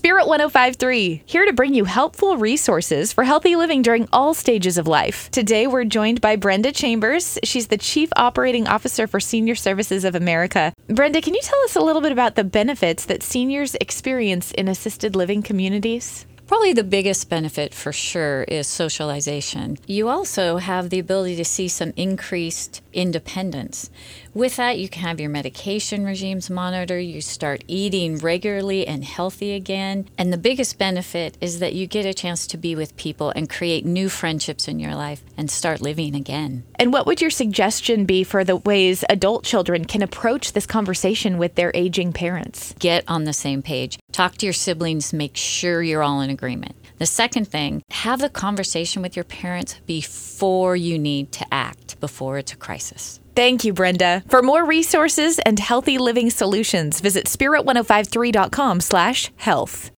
Spirit 105.3, here to bring you helpful resources for healthy living during all stages of life. Today, we're joined by Brenda Chambers. She's the Chief Operating Officer for Senior Services of America. Brenda, can you tell us a little bit about the benefits that seniors experience in assisted living communities? Probably the biggest benefit for sure is socialization. You also have the ability to see some increased independence. With that, you can have your medication regimes monitored, you start eating regularly and healthy again. And the biggest benefit is that you get a chance to be with people and create new friendships in your life and start living again. And what would your suggestion be for the ways adult children can approach this conversation with their aging parents? Get on the same page. Talk to your siblings, make sure you're all in agreement. The second thing, have the conversation with your parents before you need to act, before it's a crisis. Thank you, Brenda. For more resources and healthy living solutions, visit spirit1053.com/health.